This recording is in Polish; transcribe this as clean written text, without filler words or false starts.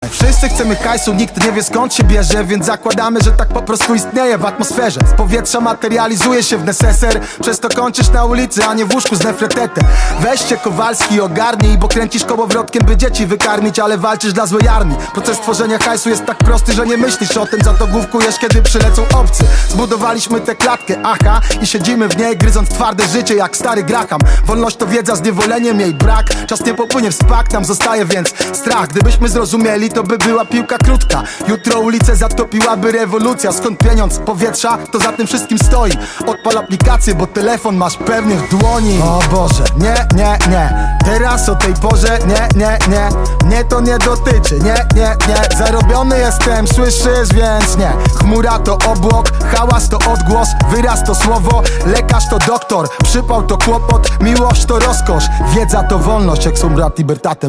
Wszyscy chcemy hajsu, nikt nie wie skąd się bierze, więc zakładamy, że tak po prostu istnieje w atmosferze. Z powietrza materializuje się w neseser, przez to kończysz na ulicy, a nie w łóżku z nefretetem. Weźcie Kowalski, ogarnij, bo kręcisz kołowrotkiem, by dzieci wykarmić, ale walczysz dla złej armii. Proces tworzenia hajsu jest tak prosty, że nie myślisz o tym, za to główkujesz, kiedy przylecą obcy. Zbudowaliśmy tę klatkę, aha, i siedzimy w niej, gryząc twarde życie jak stary Graham. Wolność to wiedza, zniewoleniem jej brak. Czas nie popłynie w spak, nam zostaje więc strach. Gdybyśmy zrozumieli, to by była piłka krótka. Jutro ulicę zatopiłaby rewolucja. Skąd pieniądz powietrza, to za tym wszystkim stoi. Odpal aplikację, bo telefon masz pewnie w dłoni. O Boże, nie, nie, nie. Teraz o tej porze, nie, nie, nie. Mnie to nie dotyczy, nie, nie, nie. Zarobiony jestem, słyszysz, więc nie. Chmura to obłok, hałas to odgłos, wyraz to słowo, lekarz to doktor, przypał to kłopot, miłość to rozkosz, wiedza to wolność, jak są brat libertatem.